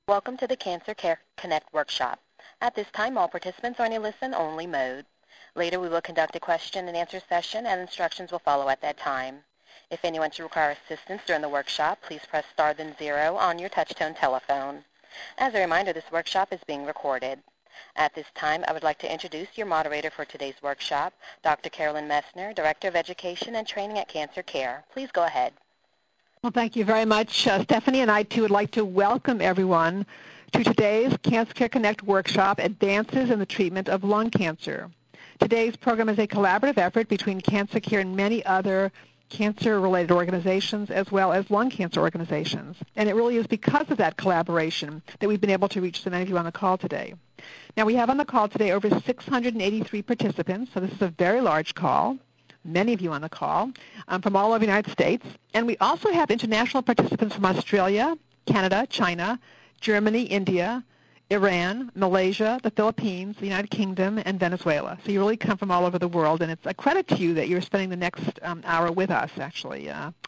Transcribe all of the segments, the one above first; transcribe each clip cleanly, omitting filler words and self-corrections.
Welcome to the Cancer Care Connect workshop. At this time, all participants are in a listen-only mode. Later, we will conduct a question-and-answer session, and instructions will follow at that time. If anyone should require assistance during the workshop, please press star then 0 on your touch-tone telephone. As a reminder, this workshop is being recorded. At this time, I would like to introduce your moderator for today's workshop, Dr. Carolyn Messner, Director of Education and Training at Cancer Care. Please go ahead. Well, thank you very much, Stephanie, and I, too, would like to welcome everyone to today's Cancer Care Connect workshop, Advances in the Treatment of Lung Cancer. Today's program is a collaborative effort between Cancer Care and many other cancer-related organizations as well as lung cancer organizations. And it really is because of that collaboration that we've been able to reach so many of you on the call today. Now, we have on the call today over 683 participants, so this is a very large call. Many of you on the call from all over the United States. And we also have international participants from Australia, Canada, China, Germany, India, Iran, Malaysia, the Philippines, the United Kingdom, and Venezuela. So you really come from all over the world, and it's a credit to you that you're spending the next hour with us, actually.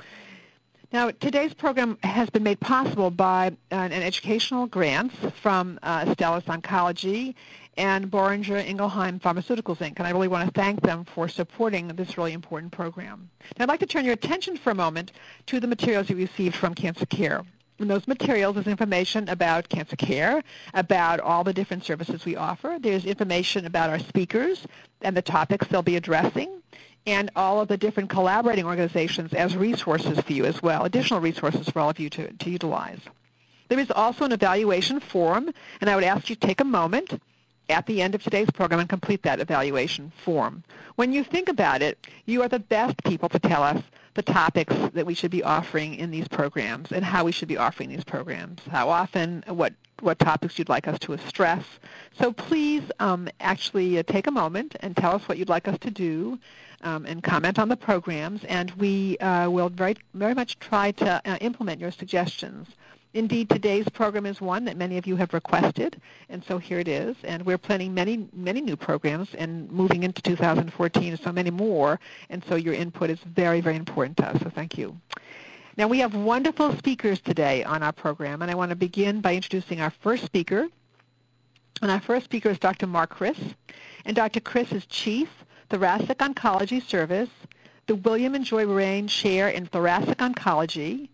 Now, today's program has been made possible by an educational grants from Astellas Oncology and Boehringer Ingelheim Pharmaceuticals, Inc., and I really want to thank them for supporting this really important program. Now, I'd like to turn your attention for a moment to the materials you received from Cancer Care. In those materials is information about Cancer Care, about all the different services we offer. There's information about our speakers and the topics they'll be addressing, and all of the different collaborating organizations as resources for you as well, additional resources for all of you to utilize. There is also an evaluation form, and I would ask you to take a moment at the end of today's program and complete that evaluation form. When you think about it, you are the best people to tell us the topics that we should be offering in these programs and how we should be offering these programs, how often, what topics you'd like us to stress. So please actually take a moment and tell us what you'd like us to do and comment on the programs, and we will very, very much try to implement your suggestions. Indeed, today's program is one that many of you have requested, and so here it is. And we're planning many, many new programs and moving into 2014, so many more, and so your input is very, very important to us, so thank you. Now, we have wonderful speakers today on our program, and I want to begin by introducing our first speaker. And our first speaker is Dr. Mark Kris, and Dr. Kris is Chief Thoracic Oncology Service, the William and Joy Raine Chair in Thoracic Oncology,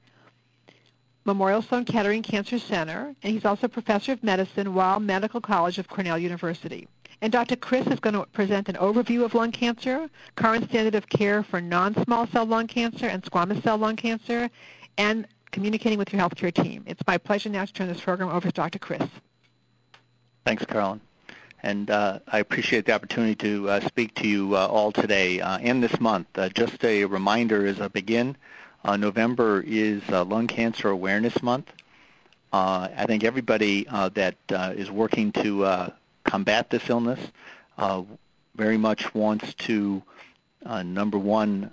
Memorial Sloan Kettering Cancer Center, and he's also Professor of Medicine, Weill Medical College of Cornell University. And Dr. Kris is going to present an overview of lung cancer, current standard of care for non-small cell lung cancer and squamous cell lung cancer, and communicating with your healthcare team. It's my pleasure now to turn this program over to Dr. Kris. Thanks, Carolyn. And I appreciate the opportunity to speak to you all today and this month. Just a reminder as I begin, November is Lung Cancer Awareness Month. I think everybody that is working to combat this illness very much wants to, number one,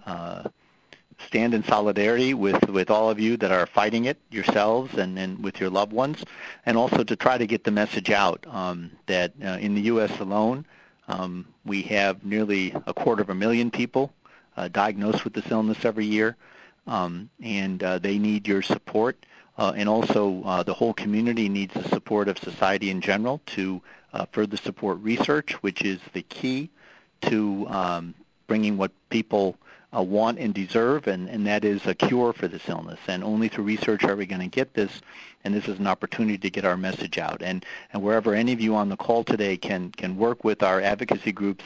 stand in solidarity with all of you that are fighting it yourselves and with your loved ones, and also to try to get the message out that in the U.S. alone, we have nearly 250,000 people diagnosed with this illness every year. And they need your support, and also the whole community needs the support of society in general to further support research, which is the key to bringing what people want and deserve, and that is a cure for this illness. And only through research are we going to get this, and this is an opportunity to get our message out. And wherever any of you on the call today can work with our advocacy groups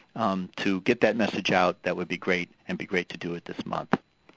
to get that message out, that would be great, and be great to do it this month.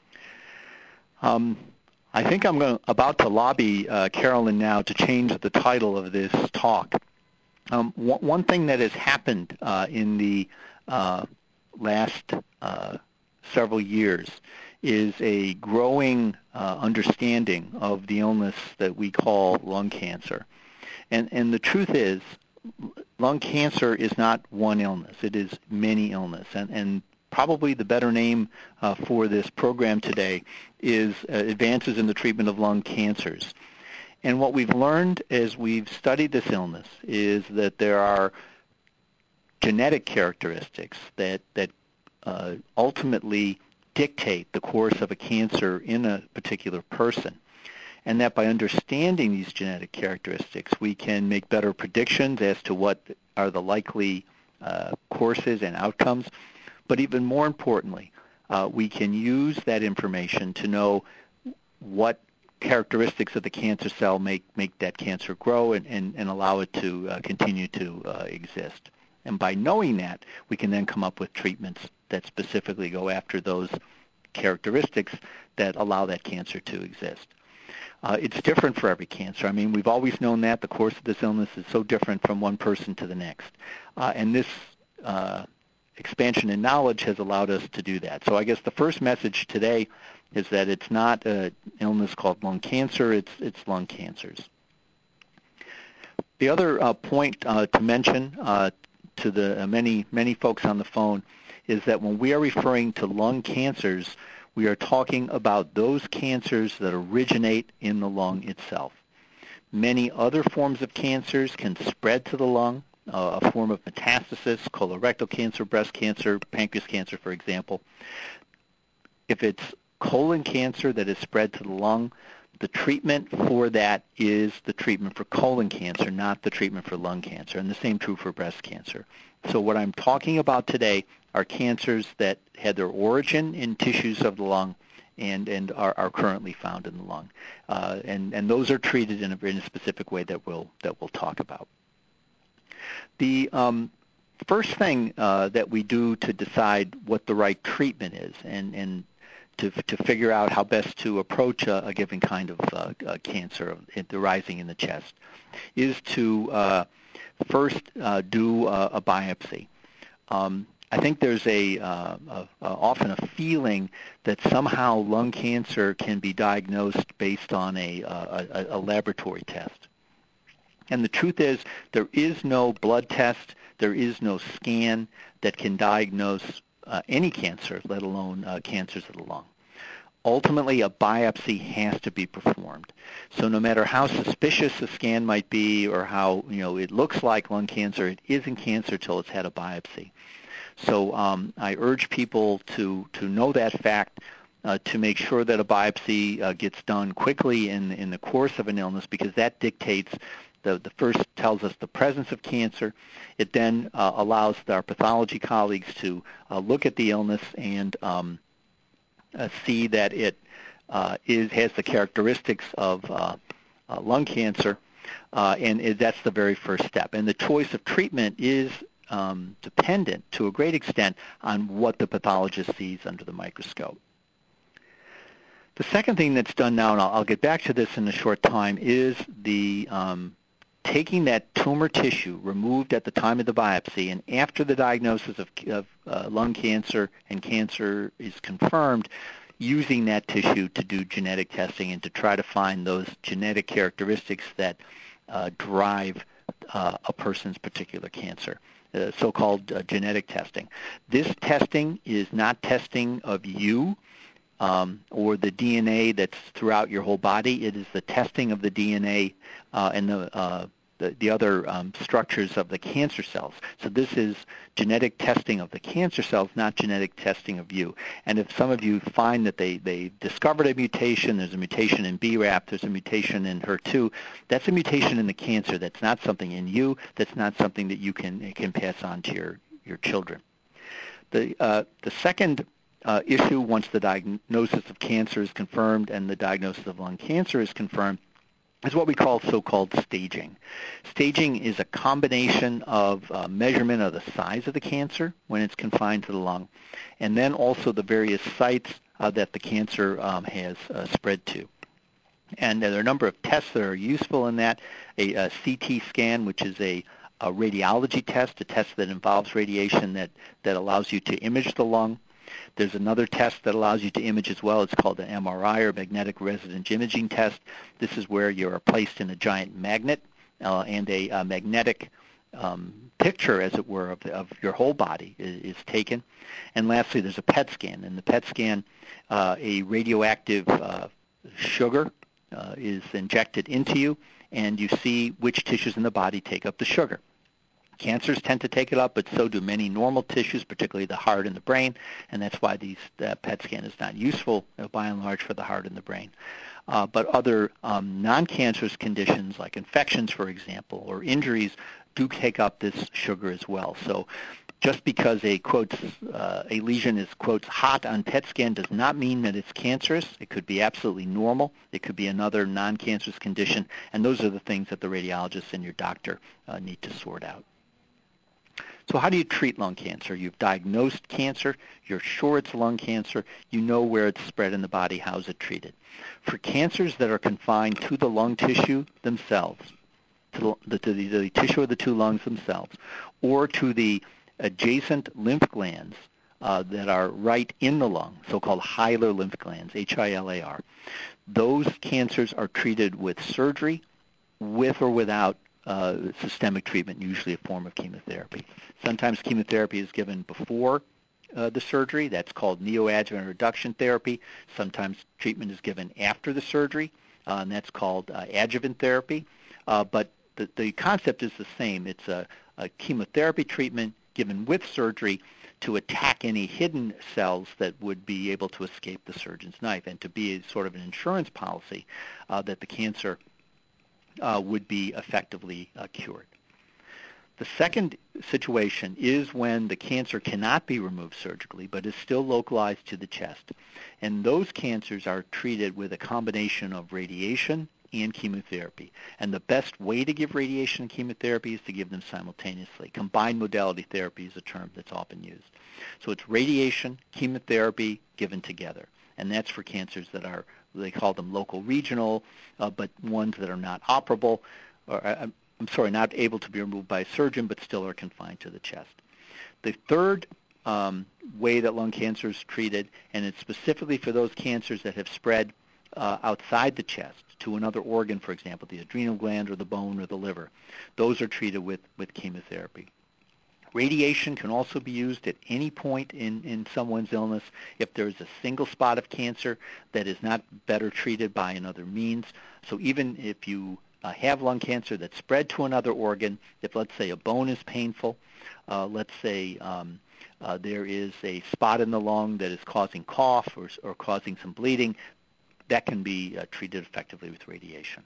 I think I'm about to lobby Carolyn now to change the title of this talk. One thing that has happened in the last several years is a growing understanding of the illness that we call lung cancer. And the truth is, lung cancer is not one illness. It is many illnesses. And probably the better name for this program today is Advances in the Treatment of Lung Cancers. And what we've learned as we've studied this illness is that there are genetic characteristics that ultimately dictate the course of a cancer in a particular person. and that by understanding these genetic characteristics, we can make better predictions as to what are the likely courses and outcomes. But even more importantly, we can use that information to know what characteristics of the cancer cell make that cancer grow and allow it to continue to exist. And by knowing that, we can then come up with treatments that specifically go after those characteristics that allow that cancer to exist. It's different for every cancer. I mean, we've always known that. The course of this illness is so different from one person to the next. And this expansion in knowledge has allowed us to do that. So I guess the first message today is that it's not an illness called lung cancer, it's lung cancers. The other point to mention to the many folks on the phone is that when we are referring to lung cancers, we are talking about those cancers that originate in the lung itself. Many other forms of cancers can spread to the lung, a form of metastasis, colorectal cancer, breast cancer, pancreas cancer, for example. If it's colon cancer that is spread to the lung, the treatment for that is the treatment for colon cancer, not the treatment for lung cancer, and the same true for breast cancer. So what I'm talking about today are cancers that had their origin in tissues of the lung and are currently found in the lung. And those are treated in a specific way that we'll talk about. The first thing that we do to decide what the right treatment is and to figure out how best to approach a given kind of cancer arising in the chest is to first do a biopsy. I think there's often a feeling that somehow lung cancer can be diagnosed based on a laboratory test. And the truth is there is no blood test, there is no scan that can diagnose any cancer, let alone cancers of the lung. Ultimately, a biopsy has to be performed. So no matter how suspicious a scan might be or how it looks like lung cancer, it isn't cancer till it's had a biopsy. So I urge people to know that fact, to make sure that a biopsy gets done quickly in the course of an illness, because that dictates the first tells us the presence of cancer. It then allows our pathology colleagues to look at the illness and see that it has the characteristics of lung cancer, and that's the very first step. And the choice of treatment is dependent to a great extent on what the pathologist sees under the microscope. The second thing that's done now, and I'll get back to this in a short time, is the taking that tumor tissue removed at the time of the biopsy, and after the diagnosis of lung cancer and cancer is confirmed, using that tissue to do genetic testing and to try to find those genetic characteristics that drive a person's particular cancer, so-called genetic testing. This testing is not testing of you or the DNA that's throughout your whole body. It is the testing of the DNA and the other structures of the cancer cells. So this is genetic testing of the cancer cells, not genetic testing of you. And if some of you find that they discovered a mutation, there's a mutation in BRAF, there's a mutation in HER2, that's a mutation in the cancer. That's not something in you. That's not something that you can pass on to your children. The second issue, once the diagnosis of cancer is confirmed and the diagnosis of lung cancer is confirmed, is what we call so-called staging. Staging is a combination of measurement of the size of the cancer when it's confined to the lung, and then also the various sites that the cancer has spread to. And there are a number of tests that are useful in that. A CT scan, which is a radiology test, a test that involves radiation that allows you to image the lung. There's another test that allows you to image as well. It's called an MRI, or magnetic resonance imaging test. This is where you're placed in a giant magnet and a magnetic picture, as it were, of your whole body is taken. And lastly, there's a PET scan. In the PET scan, a radioactive sugar is injected into you, and you see which tissues in the body take up the sugar. Cancers tend to take it up, but so do many normal tissues, particularly the heart and the brain, and that's why the PET scan is not useful, by and large, for the heart and the brain. but other non-cancerous conditions like infections, for example, or injuries do take up this sugar as well. So just because a lesion is, quotes, hot on PET scan does not mean that it's cancerous. It could be absolutely normal. It could be another non-cancerous condition, and those are the things that the radiologist and your doctor need to sort out. So how do you treat lung cancer? You've diagnosed cancer. You're sure it's lung cancer. You know where it's spread in the body. How is it treated? For cancers that are confined to the lung tissue themselves, to the tissue of the two lungs themselves, or to the adjacent lymph glands that are right in the lung, so-called hilar lymph glands, H-I-L-A-R, those cancers are treated with surgery, with or without systemic treatment, usually a form of chemotherapy. Sometimes chemotherapy is given before the surgery. That's called neoadjuvant reduction therapy. Sometimes treatment is given after the surgery, and that's called adjuvant therapy. But the concept is the same. It's a chemotherapy treatment given with surgery to attack any hidden cells that would be able to escape the surgeon's knife, and to be a sort of an insurance policy that the cancer would be effectively cured. The second situation is when the cancer cannot be removed surgically, but is still localized to the chest. And those cancers are treated with a combination of radiation and chemotherapy. And the best way to give radiation and chemotherapy is to give them simultaneously. Combined modality therapy is a term that's often used. So it's radiation, chemotherapy given together. And that's for cancers that are, they call them local regional, but ones that are not operable, or not able to be removed by a surgeon, but still are confined to the chest. The third way that lung cancer is treated, and it's specifically for those cancers that have spread outside the chest to another organ, for example, the adrenal gland or the bone or the liver, those are treated with chemotherapy. Radiation can also be used at any point in someone's illness if there's a single spot of cancer that is not better treated by another means. So even if you have lung cancer that's spread to another organ, if let's say a bone is painful, let's say there is a spot in the lung that is causing cough or causing some bleeding, that can be treated effectively with radiation.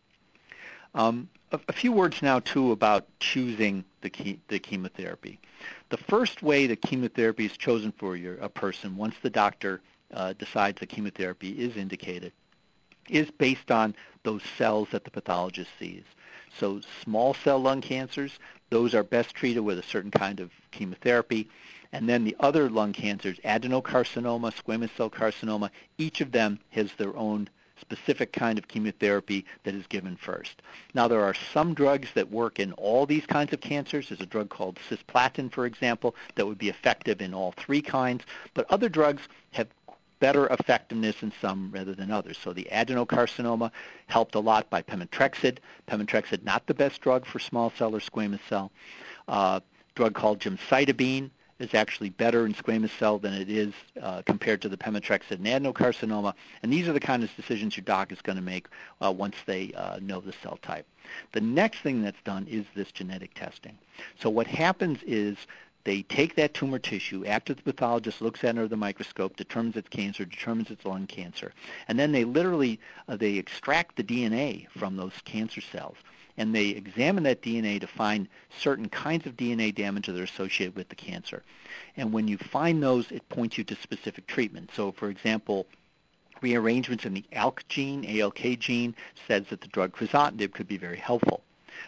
A few words now, too, about choosing the chemotherapy. The first way the chemotherapy is chosen for a person, once the doctor decides the chemotherapy is indicated, is based on those cells that the pathologist sees. So small cell lung cancers, those are best treated with a certain kind of chemotherapy. And then the other lung cancers, adenocarcinoma, squamous cell carcinoma, each of them has their own specific kind of chemotherapy that is given first. Now, there are some drugs that work in all these kinds of cancers. There's a drug called cisplatin, for example, that would be effective in all three kinds, but other drugs have better effectiveness in some rather than others. So the adenocarcinoma helped a lot by pemetrexed. Pemetrexed, not the best drug for small cell or squamous cell. Drug called gemcitabine is actually better in squamous cell than it is compared to the pemetrexed and adenocarcinoma. And these are the kind of decisions your doc is going to make once they know the cell type. The next thing that's done is this genetic testing. So what happens is they take that tumor tissue after the pathologist looks at it under the microscope, determines it's cancer, determines it's lung cancer, and then they literally they extract the DNA from those cancer cells, and they examine that DNA to find certain kinds of DNA damage that are associated with the cancer. And when you find those, it points you to specific treatment. So, for example, rearrangements in the ALK gene says that the drug crizotinib could be very helpful.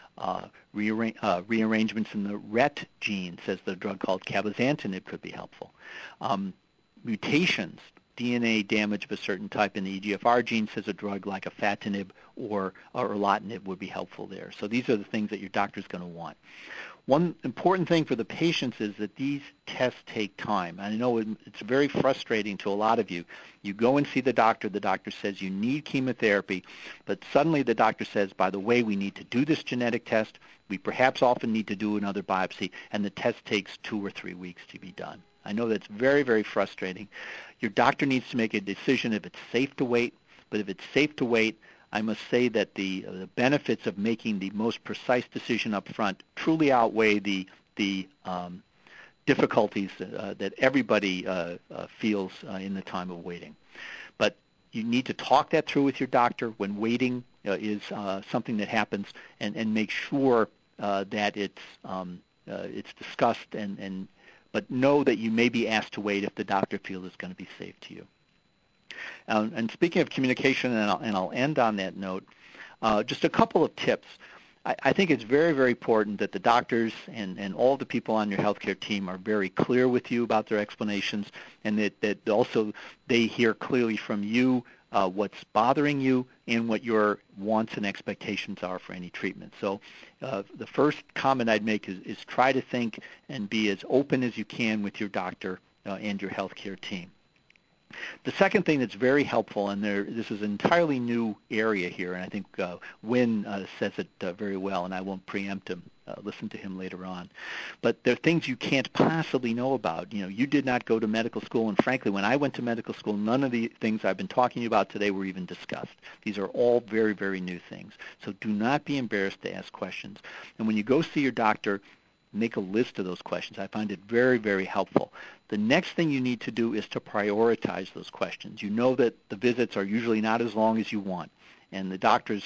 Rearrangements in the RET gene says the drug called cabozantinib could be helpful. Mutations, DNA damage of a certain type in the EGFR gene says a drug like afatinib or erlotinib would be helpful there. So these are the things that your doctor is going to want. One important thing for the patients is that these tests take time. I know it's very frustrating to a lot of you. You go and see the doctor says you need chemotherapy, but suddenly the doctor says, by the way, we need to do this genetic test. We perhaps often need to do another biopsy, and the test takes 2 or 3 weeks to be done. I know that's very, very frustrating. Your doctor needs to make a decision if it's safe to wait, but if it's safe to wait, I must say that the benefits of making the most precise decision up front truly outweigh the difficulties that everybody feels in the time of waiting. But you need to talk that through with your doctor when waiting is something that happens, and make sure that it's discussed, but know that you may be asked to wait if the doctor feels it's going to be safe to you. And speaking of communication, and I'll end on that note, just a couple of tips. I think it's very, very important that the doctors and all the people on your healthcare team are very clear with you about their explanations, and that also they hear clearly from you what's bothering you and what your wants and expectations are for any treatment. So the first comment I'd make is try to think and be as open as you can with your doctor and your healthcare team. The second thing that's very helpful, and this is an entirely new area here, and I think Wynn says it very well, and I won't preempt him. Listen to him later on. But there are things you can't possibly know about. You did not go to medical school, and frankly, when I went to medical school, none of the things I've been talking about today were even discussed. These are all very, very new things. So do not be embarrassed to ask questions. And when you go see your doctor, make a list of those questions. I find it very, very helpful. The next thing you need to do is to prioritize those questions. You know that the visits are usually not as long as you want, and the doctors,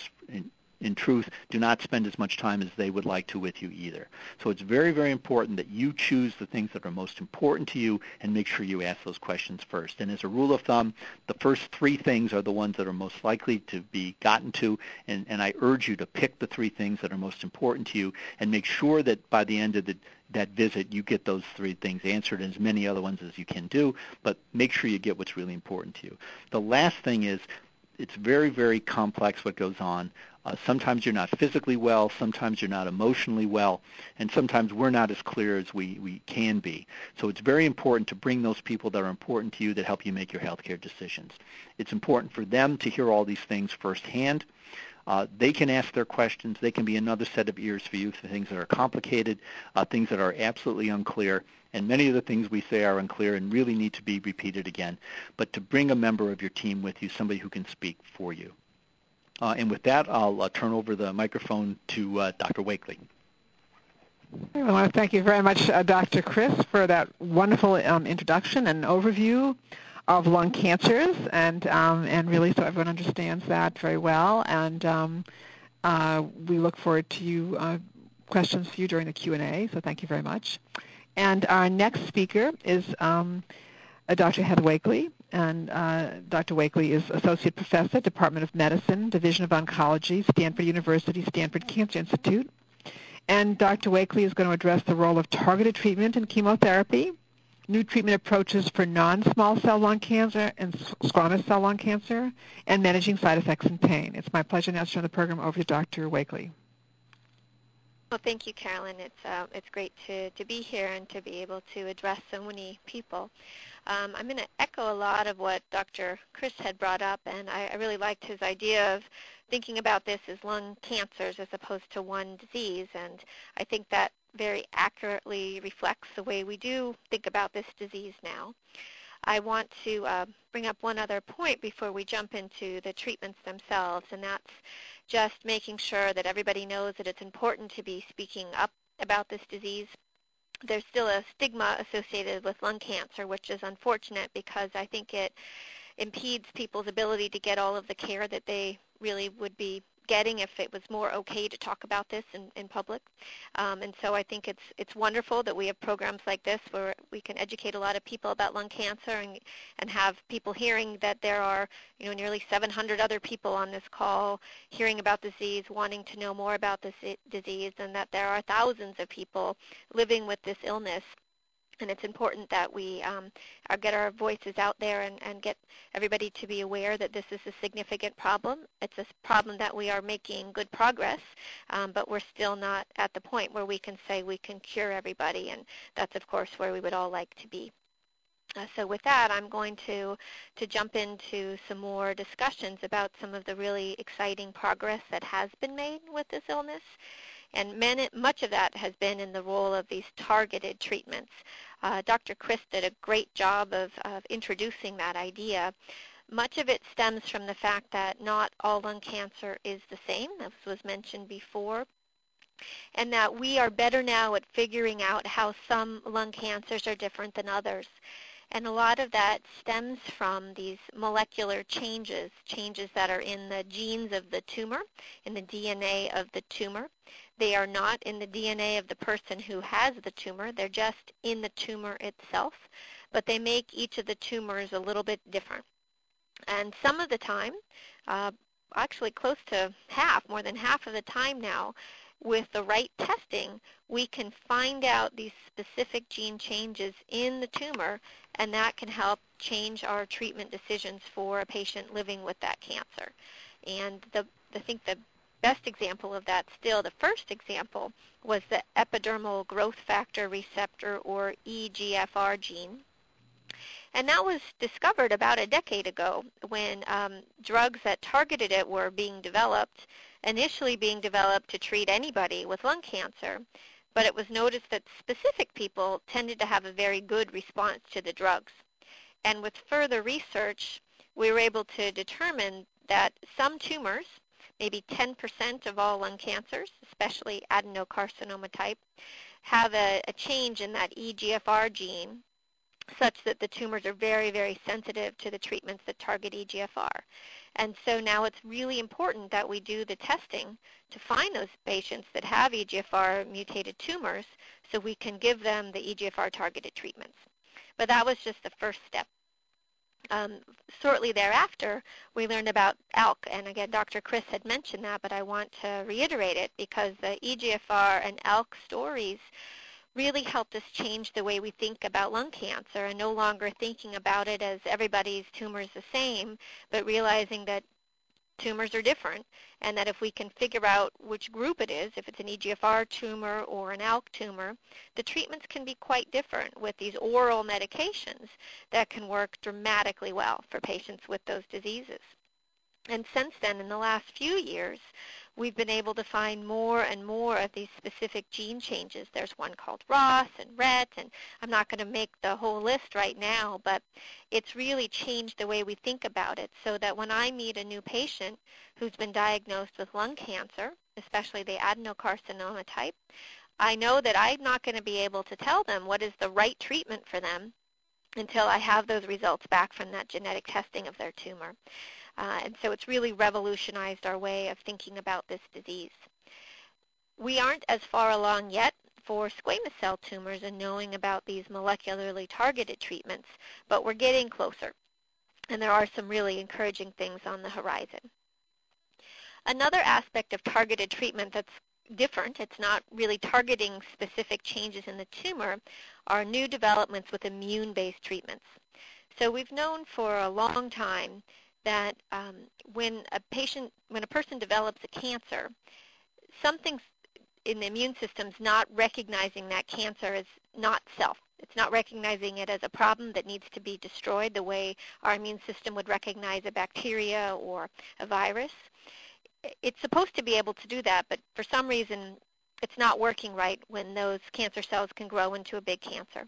in truth, do not spend as much time as they would like to with you either. So it's very, very important that you choose the things that are most important to you and make sure you ask those questions first. And as a rule of thumb, the first three things are the ones that are most likely to be gotten to, and I urge you to pick the three things that are most important to you and make sure that by the end of that visit you get those three things answered, and as many other ones as you can do, but make sure you get what's really important to you. The last thing is, it's very, very complex what goes on. Sometimes you're not physically well, sometimes you're not emotionally well, and sometimes we're not as clear as we can be. So it's very important to bring those people that are important to you that help you make your healthcare decisions. It's important for them to hear all these things firsthand. They can ask their questions. They can be another set of ears for you for things that are complicated, things that are absolutely unclear, and many of the things we say are unclear and really need to be repeated again. But to bring a member of your team with you, somebody who can speak for you. And with that, I'll turn over the microphone to Dr. Wakely. I want to thank you very much, Dr. Chris, for that wonderful introduction and overview of lung cancers, and really so everyone understands that very well. And we look forward to questions for you during the Q&A, so thank you very much. And our next speaker is Dr. Heather Wakely, and Dr. Wakely is Associate Professor, Department of Medicine, Division of Oncology, Stanford University, Stanford Cancer Institute. And Dr. Wakely is going to address the role of targeted treatment in chemotherapy, new treatment approaches for non-small cell lung cancer and squamous cell lung cancer, and managing side effects and pain. It's my pleasure now to turn the program over to Dr. Wakely. Well, thank you, Carolyn. It's great to be here and to be able to address so many people. I'm going to echo a lot of what Dr. Chris had brought up, and I really liked his idea of thinking about this as lung cancers as opposed to one disease, and I think that very accurately reflects the way we do think about this disease now. I want to bring up one other point before we jump into the treatments themselves, and that's just making sure that everybody knows that it's important to be speaking up about this disease. There's still a stigma associated with lung cancer, which is unfortunate because I think it impedes people's ability to get all of the care that they really would be getting if it was more okay to talk about this in public. And so I think it's wonderful that we have programs like this where we can educate a lot of people about lung cancer and have people hearing that there are nearly 700 other people on this call hearing about the disease, wanting to know more about this disease, and that there are thousands of people living with this illness. And it's important that we get our voices out there and get everybody to be aware that this is a significant problem. It's a problem that we are making good progress, but we're still not at the point where we can say we can cure everybody, and that's, of course, where we would all like to be. So with that, I'm going to jump into some more discussions about some of the really exciting progress that has been made with this illness. And much of that has been in the role of these targeted treatments. Dr. Chris did a great job of introducing that idea. Much of it stems from the fact that not all lung cancer is the same, as was mentioned before, and that we are better now at figuring out how some lung cancers are different than others. And a lot of that stems from these molecular changes that are in the genes of the tumor, in the DNA of the tumor. They are not in the DNA of the person who has the tumor. They're just in the tumor itself, but they make each of the tumors a little bit different. And some of the time, actually close to half, more than half of the time now, with the right testing, we can find out these specific gene changes in the tumor, and that can help change our treatment decisions for a patient living with that cancer. And I think the best example of that still, the first example, was the epidermal growth factor receptor, or EGFR gene. And that was discovered about a decade ago when drugs that targeted it were being developed, initially being developed to treat anybody with lung cancer. But it was noticed that specific people tended to have a very good response to the drugs. And with further research, we were able to determine that some tumors, maybe 10% of all lung cancers, especially adenocarcinoma type, have a change in that EGFR gene such that the tumors are very, very sensitive to the treatments that target EGFR. And so now it's really important that we do the testing to find those patients that have EGFR mutated tumors so we can give them the EGFR targeted treatments. But that was just the first step. Shortly thereafter, we learned about ALK, and again, Dr. Chris had mentioned that, but I want to reiterate it because the EGFR and ALK stories really helped us change the way we think about lung cancer, and no longer thinking about it as everybody's tumor is the same, but realizing that tumors are different, and that if we can figure out which group it is, if it's an EGFR tumor or an ALK tumor, the treatments can be quite different with these oral medications that can work dramatically well for patients with those diseases. And since then, in the last few years, we've been able to find more and more of these specific gene changes. There's one called ROS and RET, and I'm not going to make the whole list right now, but it's really changed the way we think about it, so that when I meet a new patient who's been diagnosed with lung cancer, especially the adenocarcinoma type, I know that I'm not going to be able to tell them what is the right treatment for them until I have those results back from that genetic testing of their tumor. And so it's really revolutionized our way of thinking about this disease. We aren't as far along yet for squamous cell tumors and knowing about these molecularly targeted treatments, but we're getting closer, and there are some really encouraging things on the horizon. Another aspect of targeted treatment that's different, it's not really targeting specific changes in the tumor, are new developments with immune-based treatments. So we've known for a long time that when a person develops a cancer, something in the immune system's not recognizing that cancer as not self. It's not recognizing it as a problem that needs to be destroyed the way our immune system would recognize a bacteria or a virus. It's supposed to be able to do that, but for some reason it's not working right when those cancer cells can grow into a big cancer.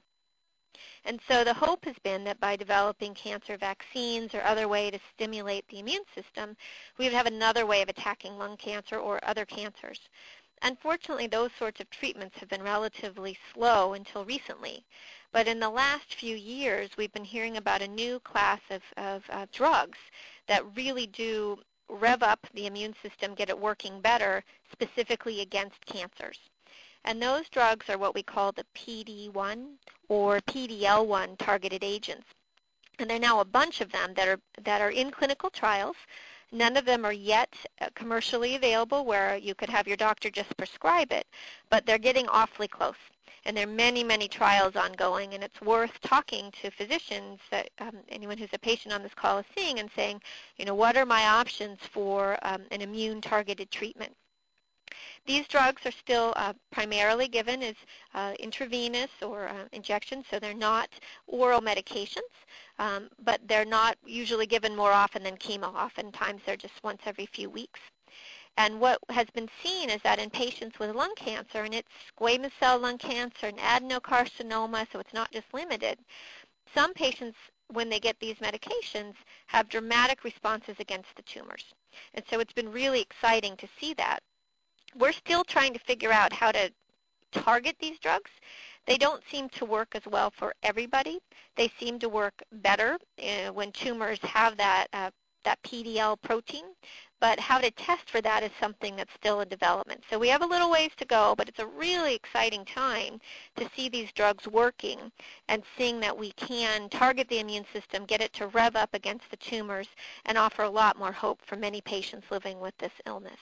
And so the hope has been that by developing cancer vaccines or other way to stimulate the immune system, we would have another way of attacking lung cancer or other cancers. Unfortunately, those sorts of treatments have been relatively slow until recently. But in the last few years, we've been hearing about a new class of drugs that really do rev up the immune system, get it working better, specifically against cancers. And those drugs are what we call the PD-1 or PD-L1 targeted agents. And there are now a bunch of them that are in clinical trials. None of them are yet commercially available where you could have your doctor just prescribe it, but they're getting awfully close. And there are many, many trials ongoing, and it's worth talking to physicians, that anyone who's a patient on this call is seeing, and saying, you know, what are my options for an immune-targeted treatment? These drugs are still primarily given as intravenous or injections, so they're not oral medications, but they're not usually given more often than chemo. Oftentimes they're just once every few weeks. And what has been seen is that in patients with lung cancer, and it's squamous cell lung cancer and adenocarcinoma, so it's not just limited, some patients, when they get these medications, have dramatic responses against the tumors. And so it's been really exciting to see that. We're still trying to figure out how to target these drugs. They don't seem to work as well for everybody. They seem to work better when tumors have that PDL protein, but how to test for that is something that's still in development. So we have a little ways to go, but it's a really exciting time to see these drugs working and seeing that we can target the immune system, get it to rev up against the tumors, and offer a lot more hope for many patients living with this illness.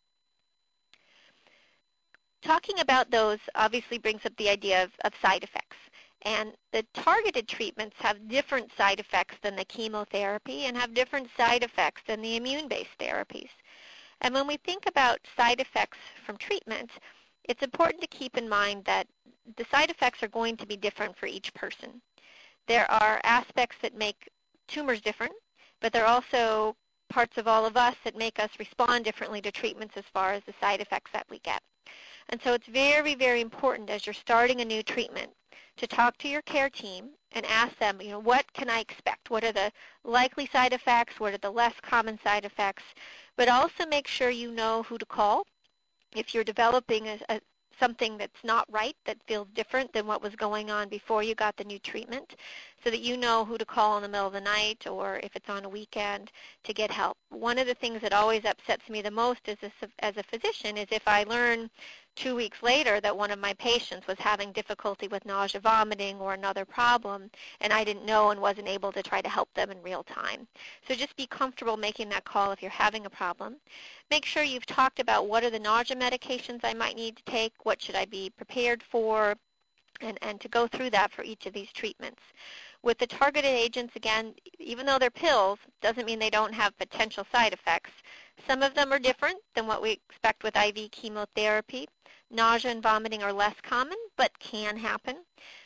Talking about those obviously brings up the idea of side effects. And the targeted treatments have different side effects than the chemotherapy and have different side effects than the immune-based therapies. And when we think about side effects from treatment, it's important to keep in mind that the side effects are going to be different for each person. There are aspects that make tumors different, but there are also parts of all of us that make us respond differently to treatments as far as the side effects that we get. And so it's very, very important as you're starting a new treatment to talk to your care team and ask them, what can I expect? What are the likely side effects? What are the less common side effects? But also make sure you know who to call if you're developing something that's not right, that feels different than what was going on before you got the new treatment, so that you know who to call in the middle of the night or if it's on a weekend to get help. One of the things that always upsets me the most as a physician is if I learn 2 weeks later that one of my patients was having difficulty with nausea, vomiting, or another problem, and I didn't know and wasn't able to try to help them in real time. So just be comfortable making that call if you're having a problem. Make sure you've talked about what are the nausea medications I might need to take, what should I be prepared for, and to go through that for each of these treatments. With the targeted agents, again, even though they're pills, doesn't mean they don't have potential side effects. Some of them are different than what we expect with IV chemotherapy. Nausea and vomiting are less common, but can happen.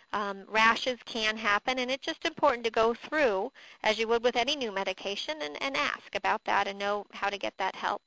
Rashes can happen, and it's just important to go through, as you would with any new medication, and ask about that and know how to get that help.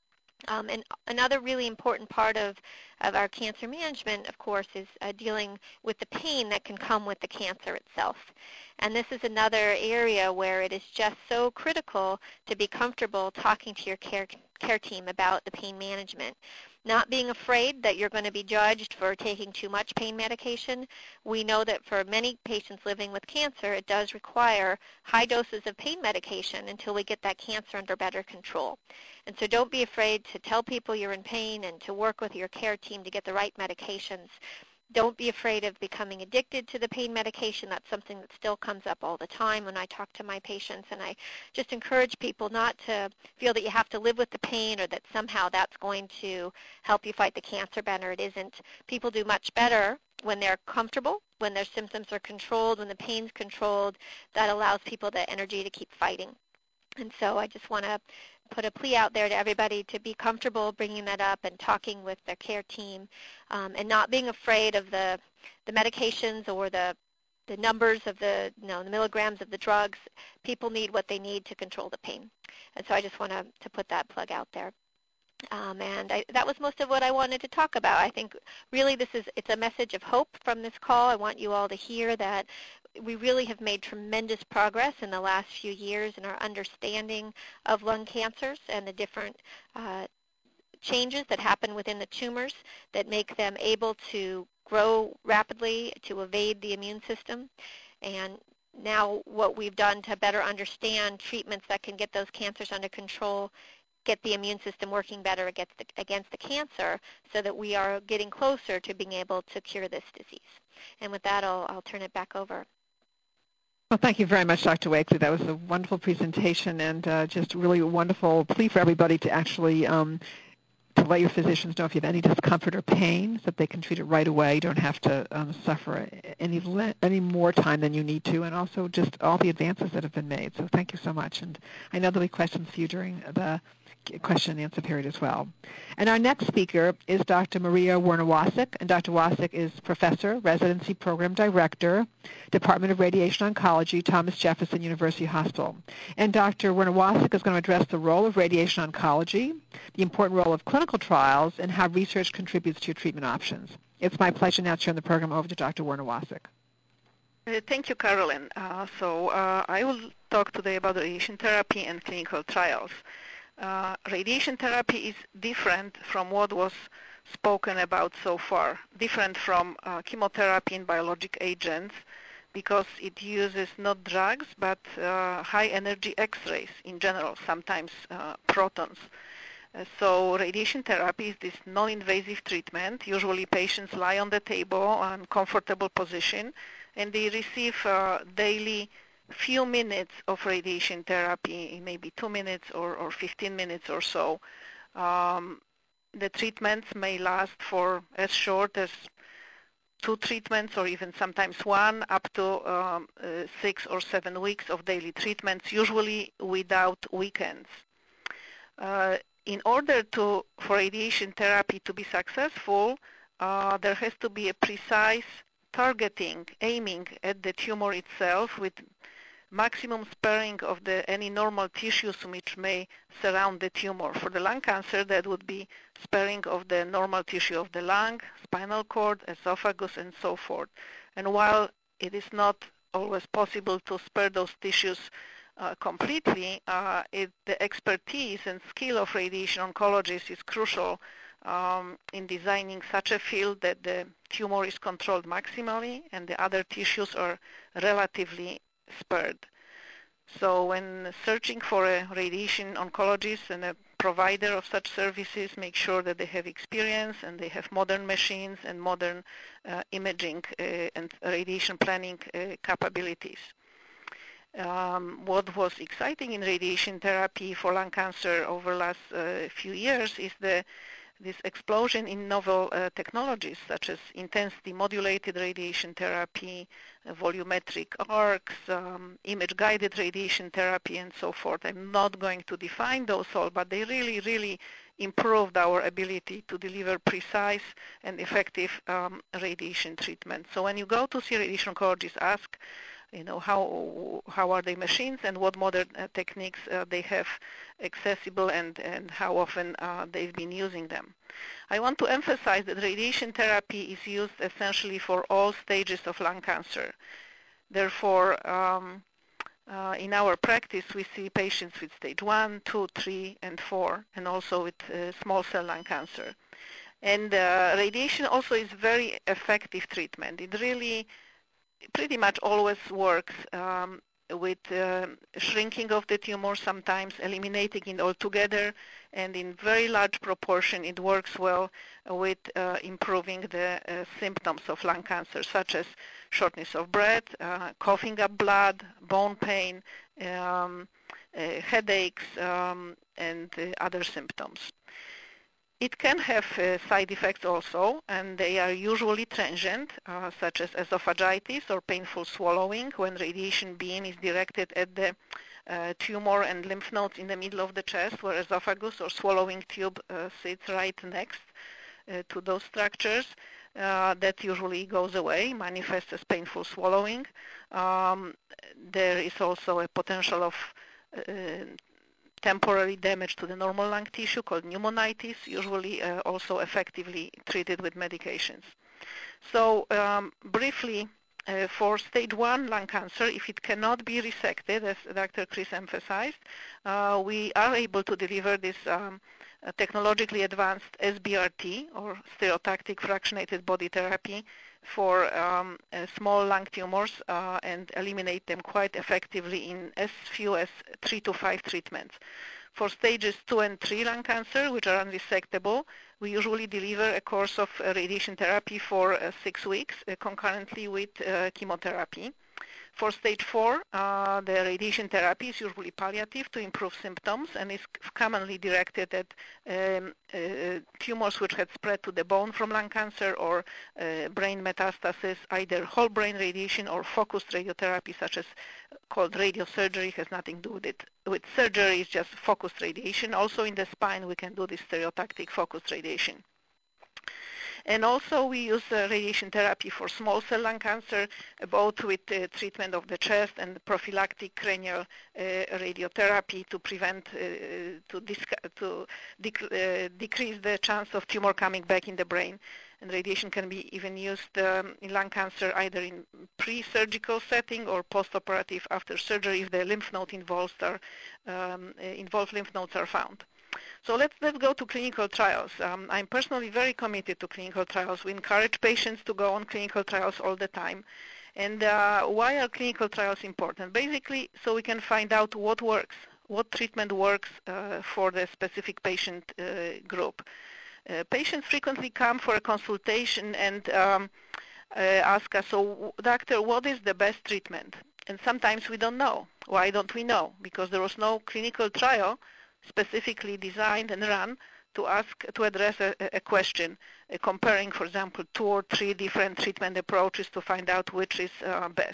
And another really important part of our cancer management, of course, is dealing with the pain that can come with the cancer itself. And this is another area where it is just so critical to be comfortable talking to your care team about the pain management. Not being afraid that you're going to be judged for taking too much pain medication. We know that for many patients living with cancer, it does require high doses of pain medication until we get that cancer under better control. And so don't be afraid to tell people you're in pain and to work with your care team to get the right medications. Don't be afraid of becoming addicted to the pain medication. That's something that still comes up all the time when I talk to my patients, and I just encourage people not to feel that you have to live with the pain or that somehow that's going to help you fight the cancer better. It isn't. People do much better when they're comfortable, when their symptoms are controlled, when the pain's controlled. That allows people the energy to keep fighting. And so I just want to put a plea out there to everybody to be comfortable bringing that up and talking with their care team, and not being afraid of the medications or the numbers of the milligrams of the drugs. People need what they need to control the pain. And so I just want to put that plug out there. That was most of what I wanted to talk about. I think really it's a message of hope from this call. I want you all to hear that we really have made tremendous progress in the last few years in our understanding of lung cancers and the different changes that happen within the tumors that make them able to grow rapidly, to evade the immune system. And now what we've done to better understand treatments that can get those cancers under control, get the immune system working better against the cancer, so that we are getting closer to being able to cure this disease. And with that, I'll turn it back over. Well, thank you very much, Dr. Wakely. That was a wonderful presentation and just really a wonderful plea for everybody to actually to let your physicians know if you have any discomfort or pain so that they can treat it right away. You don't have to suffer any more time than you need to, and also just all the advances that have been made. So thank you so much. And I know there'll be questions for you during the question and answer period as well. And our next speaker is Dr. Maria Werner-Wasik, and Dr. Wasik is Professor, Residency Program Director, Department of Radiation Oncology, Thomas Jefferson University Hospital. And Dr. Werner-Wasik is going to address the role of radiation oncology, the important role of clinical trials, and how research contributes to your treatment options. It's my pleasure now to turn the program over to Dr. Werner-Wasik. Thank you, Carolyn. I will talk today about radiation therapy and clinical trials. Radiation therapy is different from what was spoken about so far, different from chemotherapy and biologic agents because it uses not drugs but high energy X-rays in general, sometimes protons. So radiation therapy is this non-invasive treatment. Usually patients lie on the table on comfortable position and they receive daily few minutes of radiation therapy, maybe 2 minutes or 15 minutes or so. The treatments may last for as short as 2 treatments or even sometimes 1 up to 6 or 7 weeks of daily treatments, usually without weekends. In order for radiation therapy to be successful, there has to be a precise targeting, aiming at the tumor itself with maximum sparing of any normal tissues which may surround the tumor. For the lung cancer, that would be sparing of the normal tissue of the lung, spinal cord, esophagus, and so forth. And while it is not always possible to spare those tissues completely, the expertise and skill of radiation oncologists is crucial in designing such a field that the tumor is controlled maximally and the other tissues are relatively spared. So when searching for a radiation oncologist and a provider of such services, make sure that they have experience and they have modern machines and modern imaging and radiation planning capabilities. What was exciting in radiation therapy for lung cancer over the last few years is this explosion in novel technologies such as intensity modulated radiation therapy, volumetric arcs, image-guided radiation therapy, and so forth. I'm not going to define those all, but they really, really improved our ability to deliver precise and effective radiation treatment. So when you go to see a radiation oncologist, ask, how are the machines and what modern techniques they have accessible and how often they've been using them. I want to emphasize that radiation therapy is used essentially for all stages of lung cancer. Therefore, in our practice, we see patients with stage 1, 2, 3, and 4, and also with small cell lung cancer. And radiation also is very effective treatment. It really pretty much always works with shrinking of the tumor, sometimes eliminating it altogether, and in very large proportion it works well with improving the symptoms of lung cancer, such as shortness of breath, coughing up blood, bone pain, headaches, and other symptoms. It can have side effects also, and they are usually transient, such as esophagitis or painful swallowing when radiation beam is directed at the tumor and lymph nodes in the middle of the chest where esophagus or swallowing tube sits right next to those structures. That usually goes away, manifests as painful swallowing. There is also a potential of temporary damage to the normal lung tissue called pneumonitis, usually also effectively treated with medications. So briefly, for stage 1 lung cancer, if it cannot be resected, as Dr. Chris emphasized, we are able to deliver this technologically advanced SBRT, or stereotactic fractionated body therapy, for small lung tumors and eliminate them quite effectively in as few as 3 to 5 treatments. For stages 2 and 3 lung cancer, which are unresectable, we usually deliver a course of radiation therapy for 6 weeks concurrently with chemotherapy. For stage 4, the radiation therapy is usually palliative to improve symptoms and is commonly directed at tumors which had spread to the bone from lung cancer or brain metastasis, either whole brain radiation or focused radiotherapy, such as called radiosurgery. Has nothing to do with surgery, it's just focused radiation. Also in the spine, we can do this stereotactic focused radiation. And also we use radiation therapy for small cell lung cancer, both with treatment of the chest and prophylactic cranial radiotherapy to prevent, to decrease the chance of tumor coming back in the brain. And radiation can be even used in lung cancer either in pre-surgical setting or post-operative after surgery if the lymph node involved lymph nodes are found. So let's go to clinical trials. I'm personally very committed to clinical trials. We encourage patients to go on clinical trials all the time. And why are clinical trials important? Basically, so we can find out what works, what treatment works for the specific patient group. Patients frequently come for a consultation and ask us, so doctor, what is the best treatment? And sometimes we don't know. Why don't we know? Because there was no clinical trial specifically designed and run to address a question, comparing, for example, 2 or 3 different treatment approaches to find out which is best.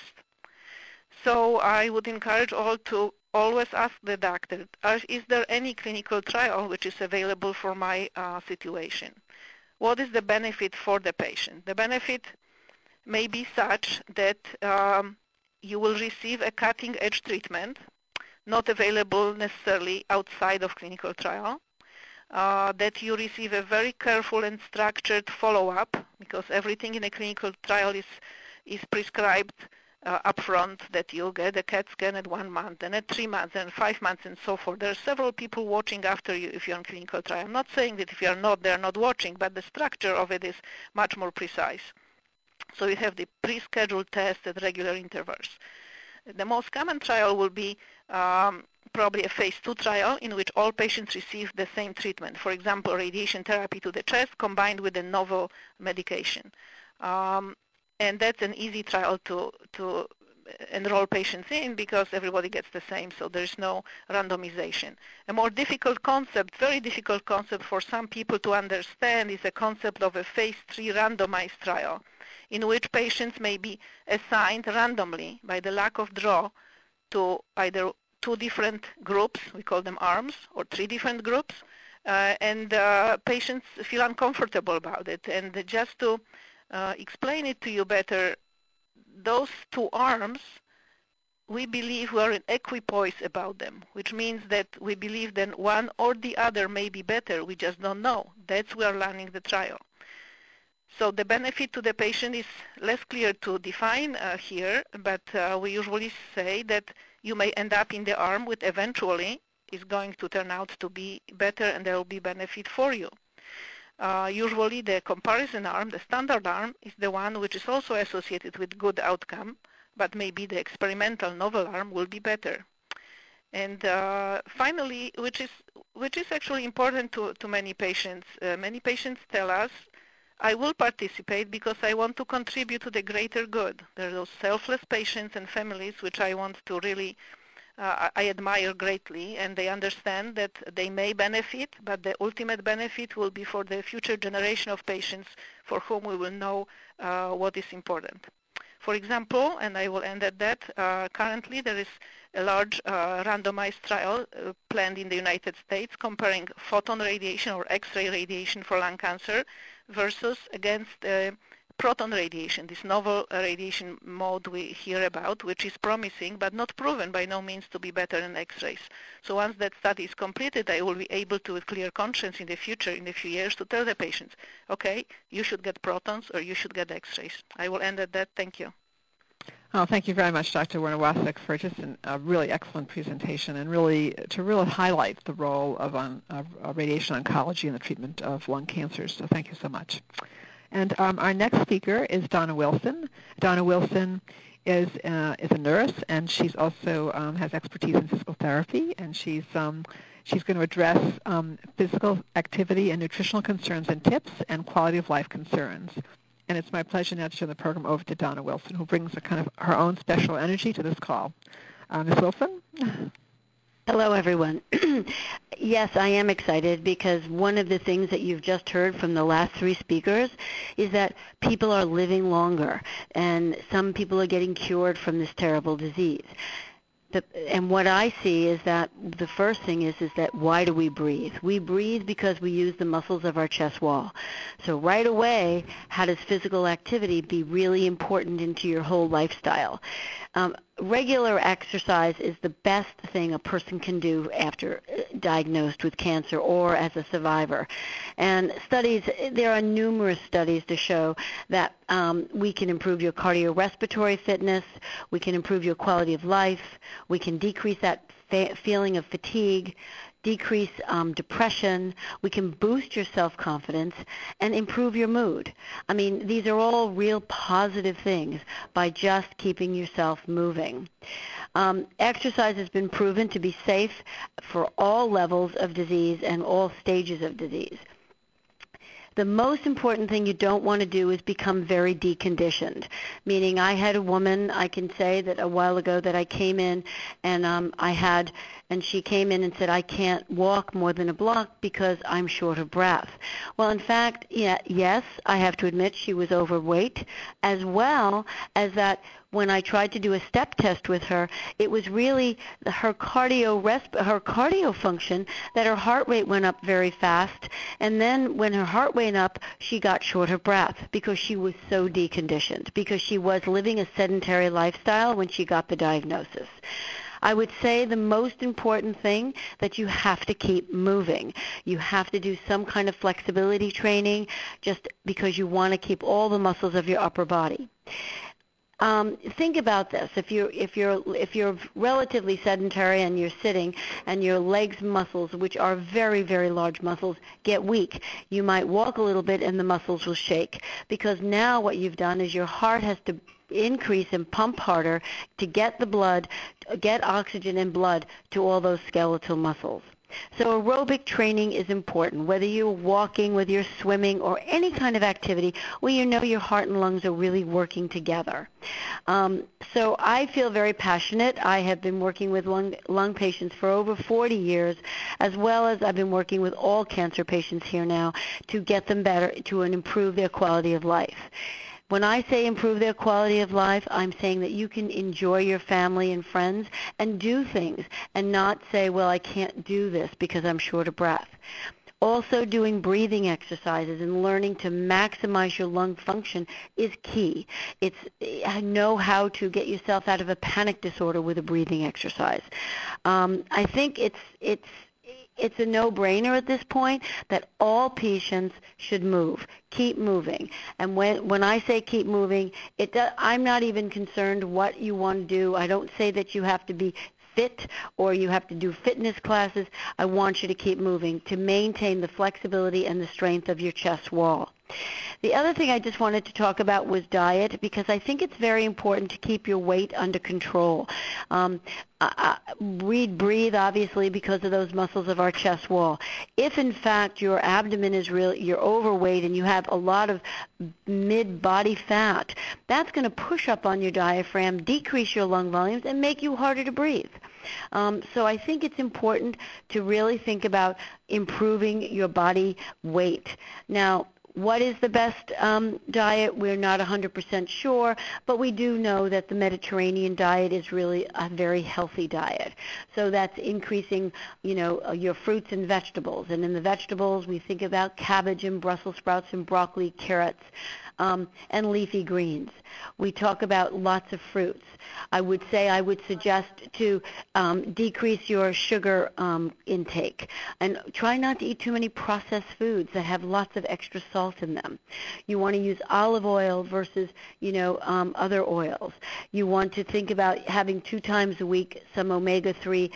So I would encourage all to always ask the doctor, is there any clinical trial which is available for my situation? What is the benefit for the patient? The benefit may be such that you will receive a cutting-edge treatment, not available necessarily outside of clinical trial, that you receive a very careful and structured follow-up, because everything in a clinical trial is prescribed upfront, that you'll get a CAT scan at 1 month and at 3 months and 5 months and so forth. There are several people watching after you if you're on clinical trial. I'm not saying that if you're not, they're not watching, but the structure of it is much more precise. So you have the pre-scheduled test at regular intervals. The most common trial will be probably a phase 2 trial in which all patients receive the same treatment. For example, radiation therapy to the chest combined with a novel medication. And that's an easy trial to enroll patients in because everybody gets the same, so there's no randomization. A more difficult concept, very difficult concept for some people to understand, is a concept of a phase 3 randomized trial, in which patients may be assigned randomly by the luck of draw to either 2 different groups, we call them arms, or 3 different groups, and patients feel uncomfortable about it. And just to explain it to you better, those 2 arms, we believe we are in equipoise about them, which means that we believe that one or the other may be better. We just don't know. That's why we are learning the trial. So the benefit to the patient is less clear to define here, but we usually say that you may end up in the arm which eventually is going to turn out to be better and there will be benefit for you. Usually the comparison arm, the standard arm, is the one which is also associated with good outcome, but maybe the experimental novel arm will be better. And finally, which is actually important to many patients tell us, I will participate because I want to contribute to the greater good. There are those selfless patients and families which I want to really, I admire greatly, and they understand that they may benefit, but the ultimate benefit will be for the future generation of patients for whom we will know what is important. For example, and I will end at that, currently there is a large randomized trial planned in the United States comparing photon radiation or X-ray radiation for lung cancer versus against proton radiation, this novel radiation mode we hear about, which is promising but not proven by no means to be better than X-rays. So once that study is completed, I will be able to, with clear conscience in the future, in a few years, to tell the patients, okay, you should get protons or you should get X-rays. I will end at that. Thank you. Oh, thank you very much, Dr. Werner-Wasik, for just a really excellent presentation and really highlight the role of radiation oncology in the treatment of lung cancers. So thank you so much. And our next speaker is Donna Wilson. Donna Wilson is a nurse, and she's also has expertise in physical therapy, and she's going to address physical activity and nutritional concerns and tips and quality of life concerns. And it's my pleasure now to turn the program over to Donna Wilson, who brings a kind of her own special energy to this call. Ms. Wilson? Hello, everyone. Yes, I am excited because one of the things that you've just heard from the last 3 speakers is that people are living longer, and some people are getting cured from this terrible disease. And what I see is that the first thing is that why do we breathe? We breathe because we use the muscles of our chest wall. So right away, how does physical activity be really important into your whole lifestyle? Regular exercise is the best thing a person can do after diagnosed with cancer or as a survivor. And there are numerous studies to show that we can improve your cardiorespiratory fitness, we can improve your quality of life, we can decrease that feeling of fatigue, decrease depression, we can boost your self-confidence, and improve your mood. I mean, these are all real positive things by just keeping yourself moving. Exercise has been proven to be safe for all levels of disease and all stages of disease. The most important thing you don't want to do is become very deconditioned, meaning I had a woman, I can say that a while ago that I came in and she came in and said, I can't walk more than a block because I'm short of breath. Well, in fact, yes, I have to admit she was overweight, as well as that when I tried to do a step test with her, it was really her cardio function that her heart rate went up very fast, and then when her heart went up, she got short of breath because she was so deconditioned, because she was living a sedentary lifestyle when she got the diagnosis. I would say the most important thing that you have to keep moving. You have to do some kind of flexibility training just because you want to keep all the muscles of your upper body. Think about this. If you're relatively sedentary and you're sitting and your legs muscles, which are very, very large muscles, get weak, you might walk a little bit and the muscles will shake, because now what you've done is your heart has to increase and pump harder to get oxygen and blood to all those skeletal muscles. So aerobic training is important, whether you're walking, whether you're swimming, or any kind of activity where you know your heart and lungs are really working together. So I feel very passionate. I have been working with lung patients for over 40 years, as well as I've been working with all cancer patients here now to get them better, to improve their quality of life. When I say improve their quality of life, I'm saying that you can enjoy your family and friends and do things and not say, well, I can't do this because I'm short of breath. Also, doing breathing exercises and learning to maximize your lung function is key. Know how to get yourself out of a panic disorder with a breathing exercise. I think it's a no-brainer at this point that all patients should move, keep moving. And when I say keep moving, I'm not even concerned what you want to do. I don't say that you have to be fit or you have to do fitness classes. I want you to keep moving to maintain the flexibility and the strength of your chest wall. The other thing I just wanted to talk about was diet, because I think it's very important to keep your weight under control. Breathe, obviously, because of those muscles of our chest wall. If, in fact, your abdomen is you're overweight and you have a lot of mid-body fat, that's going to push up on your diaphragm, decrease your lung volumes, and make you harder to breathe. So I think it's important to really think about improving your body weight. Now, what is the best diet? We're not 100% sure, but we do know that the Mediterranean diet is really a very healthy diet. So that's increasing, your fruits and vegetables. And in the vegetables, we think about cabbage and Brussels sprouts and broccoli, carrots, and leafy greens. We talk about lots of fruits. I would suggest to decrease your sugar intake and try not to eat too many processed foods that have lots of extra salt in them. You want to use olive oil versus, other oils. You want to think about having 2 times a week some omega-3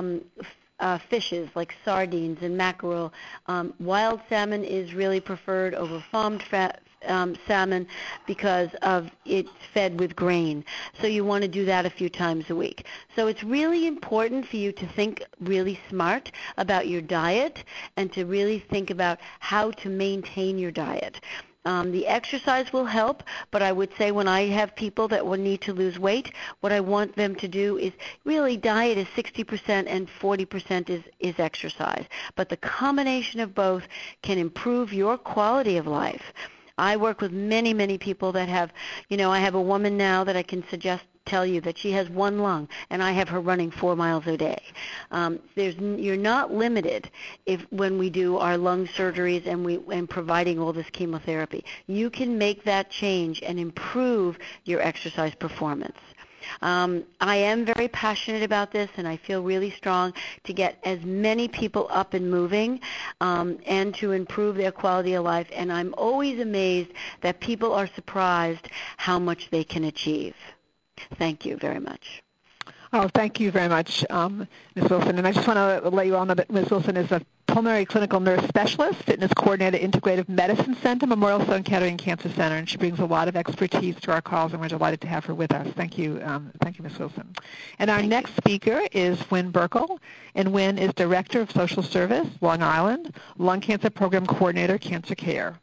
fishes like sardines and mackerel. Wild salmon is really preferred over farmed salmon because of it's fed with grain. So you want to do that a few times a week. So it's really important for you to think really smart about your diet and to really think about how to maintain your diet. The exercise will help, but I would say when I have people that will need to lose weight, what I want them to do is really diet is 60% and 40% is exercise. But the combination of both can improve your quality of life. I work with many, many people that have, I have a woman now that I can tell you that she has 1 lung, and I have her running 4 miles a day. You're not limited when we do our lung surgeries and providing all this chemotherapy. You can make that change and improve your exercise performance. I am very passionate about this, and I feel really strong to get as many people up and moving and to improve their quality of life. And I'm always amazed that people are surprised how much they can achieve. Thank you very much. Oh, thank you very much, Ms. Wilson. And I just want to let you all know that Ms. Wilson is a pulmonary clinical nurse specialist, fitness coordinator, Integrative Medicine Center, Memorial Sloan Kettering Cancer Center, and she brings a lot of expertise to our calls, and we're delighted to have her with us. Thank you, Ms. Wilson. And our next speaker is Wynn Burkle, and Wynn is Director of Social Service, Long Island, Lung Cancer Program Coordinator, Cancer Care.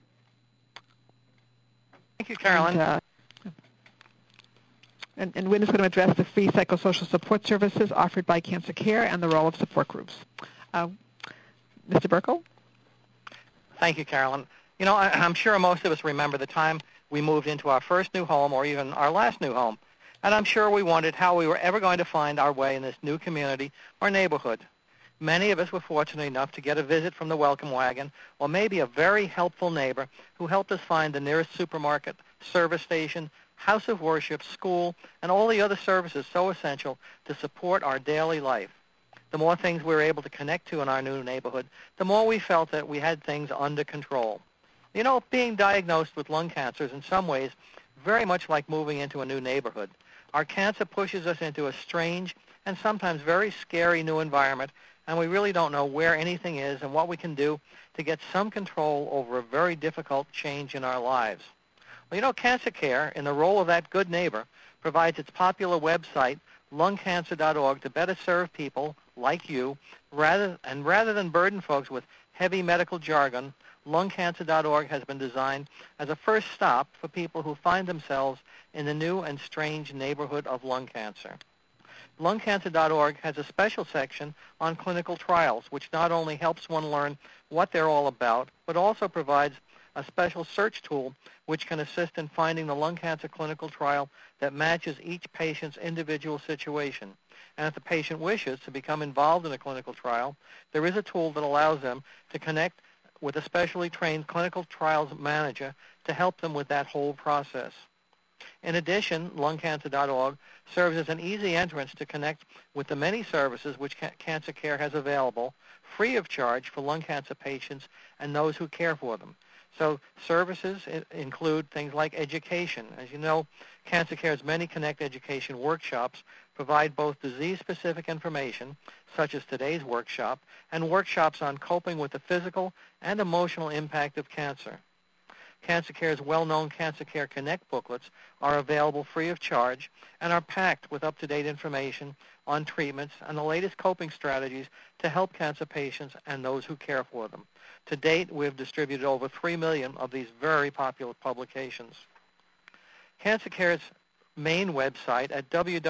Thank you, Carolyn. And Wynn is going to address the free psychosocial support services offered by Cancer Care and the role of support groups. Mr. Burkle? Thank you, Carolyn. You know, I'm sure most of us remember the time we moved into our first new home or even our last new home. And I'm sure we wondered how we were ever going to find our way in this new community or neighborhood. Many of us were fortunate enough to get a visit from the welcome wagon or maybe a very helpful neighbor who helped us find the nearest supermarket, service station, house of worship, school, and all the other services so essential to support our daily life. The more things we were able to connect to in our new neighborhood, the more we felt that we had things under control. You know, being diagnosed with lung cancer is in some ways very much like moving into a new neighborhood. Our cancer pushes us into a strange and sometimes very scary new environment, and we really don't know where anything is and what we can do to get some control over a very difficult change in our lives. Well, you know, Cancer Care, in the role of that good neighbor, provides its popular website, lungcancer.org, to better serve people like you, rather than burden folks with heavy medical jargon. Lungcancer.org has been designed as a first stop for people who find themselves in the new and strange neighborhood of lung cancer. Lungcancer.org has a special section on clinical trials, which not only helps one learn what they're all about, but also provides a special search tool which can assist in finding the lung cancer clinical trial that matches each patient's individual situation. And if the patient wishes to become involved in a clinical trial, there is a tool that allows them to connect with a specially trained clinical trials manager to help them with that whole process. In addition, lungcancer.org serves as an easy entrance to connect with the many services which Cancer Care has available, free of charge for lung cancer patients and those who care for them. So services include things like education. As you know, Cancer Care's many Connect education workshops provide both disease-specific information, such as today's workshop, and workshops on coping with the physical and emotional impact of cancer. Cancer Care's well-known Cancer Care Connect booklets are available free of charge and are packed with up-to-date information on treatments and the latest coping strategies to help cancer patients and those who care for them. To date, we have distributed over 3 million of these very popular publications. Cancer Care's main website at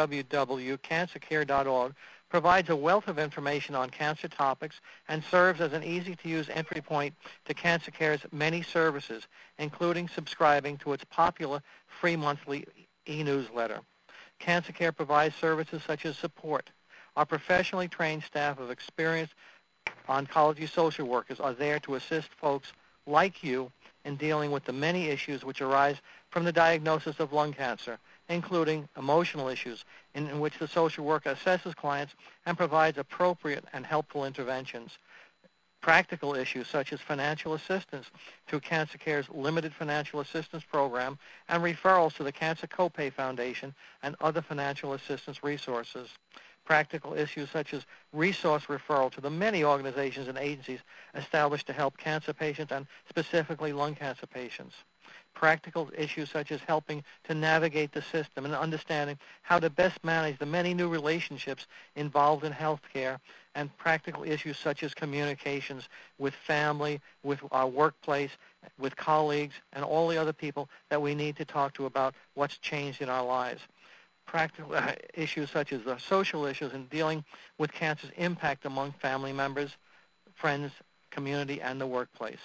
www.cancercare.org provides a wealth of information on cancer topics and serves as an easy-to-use entry point to Cancer Care's many services, including subscribing to its popular free monthly e-newsletter. Cancer Care provides services such as support. Our professionally trained staff of experienced oncology social workers are there to assist folks like you in dealing with the many issues which arise from the diagnosis of lung cancer, including emotional issues in which the social worker assesses clients and provides appropriate and helpful interventions. Practical issues such as financial assistance through Cancer Care's limited financial assistance program and referrals to the Cancer Copay Foundation and other financial assistance resources. Practical issues such as resource referral to the many organizations and agencies established to help cancer patients and specifically lung cancer patients. Practical issues such as helping to navigate the system and understanding how to best manage the many new relationships involved in healthcare, and practical issues such as communications with family, with our workplace, with colleagues, and all the other people that we need to talk to about what's changed in our lives. Practical issues such as the social issues in dealing with cancer's impact among family members, friends, community, and the workplace.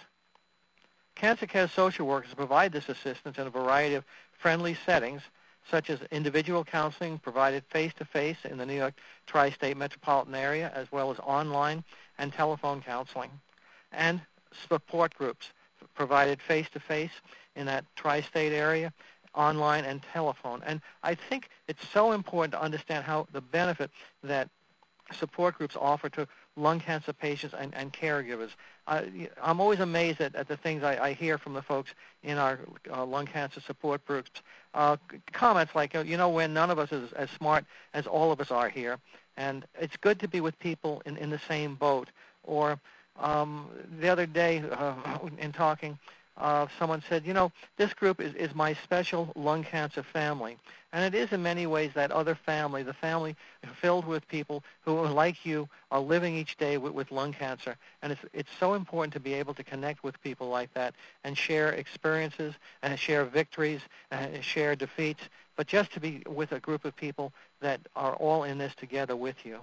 Cancer Care social workers provide this assistance in a variety of friendly settings, such as individual counseling provided face-to-face in the New York tri-state metropolitan area, as well as online and telephone counseling, and support groups provided face-to-face in that tri-state area, online and telephone. And I think it's so important to understand how the benefit that support groups offer to lung cancer patients and caregivers. I'm always amazed at the things I hear from the folks in our lung cancer support groups. Comments like, when none of us is as smart as all of us are here, and it's good to be with people in the same boat. Or the other day in talking, someone said, this group is my special lung cancer family. And it is in many ways that other family, the family filled with people who, like you, are living each day with lung cancer. And it's so important to be able to connect with people like that and share experiences and share victories and share defeats, but just to be with a group of people that are all in this together with you.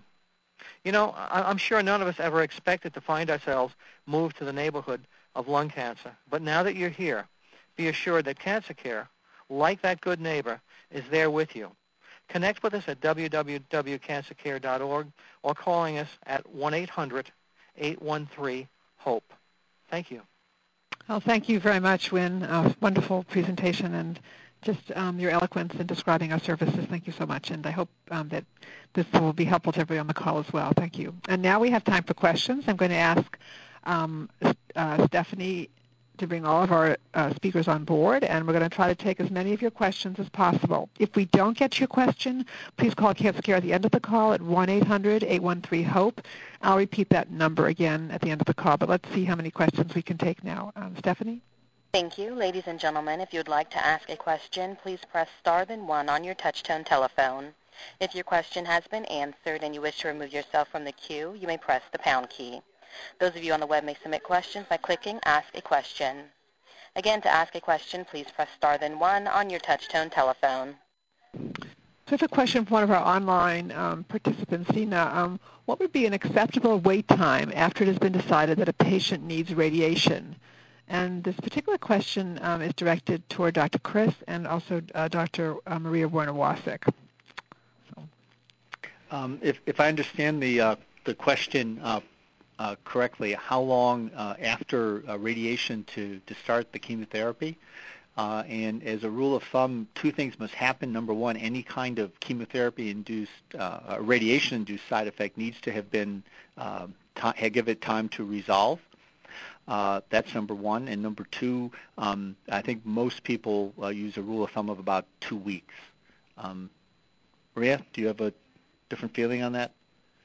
I'm sure none of us ever expected to find ourselves moved to the neighborhood of lung cancer. But now that you're here, be assured that Cancer Care, like that good neighbor, is there with you. Connect with us at www.cancercare.org or calling us at 1-800-813-HOPE. Thank you. Well, thank you very much, Win. Wonderful presentation and just your eloquence in describing our services. Thank you so much, and I hope that this will be helpful to everybody on the call as well. Thank you. And now we have time for questions. I'm going to ask Stephanie to bring all of our speakers on board, and we're going to try to take as many of your questions as possible. If we don't get to your question, please call Cancer Care at the end of the call at 1-800-813-HOPE. I'll repeat that number again at the end of the call, but let's see how many questions we can take now. Stephanie? Thank you. Ladies and gentlemen, if you would like to ask a question, please press star then 1 on your touch-tone telephone. If your question has been answered and you wish to remove yourself from the queue, you may press the pound key. Those of you on the web may submit questions by clicking Ask a Question. Again, to ask a question, please press star then 1 on your touch-tone telephone. So I have a question from one of our online participants, Sina. What would be an acceptable wait time after it has been decided that a patient needs radiation? And this particular question is directed toward Dr. Chris and also Dr. Maria Werner-Wasik. If I understand the question correctly, how long after radiation to start the chemotherapy? And as a rule of thumb, 2 things must happen. Number 1, any kind of chemotherapy-induced, radiation-induced side effect needs to have been, give it time to resolve. That's number 1. And number 2, I think most people use a rule of thumb of about 2 weeks. Maria, do you have a different feeling on that?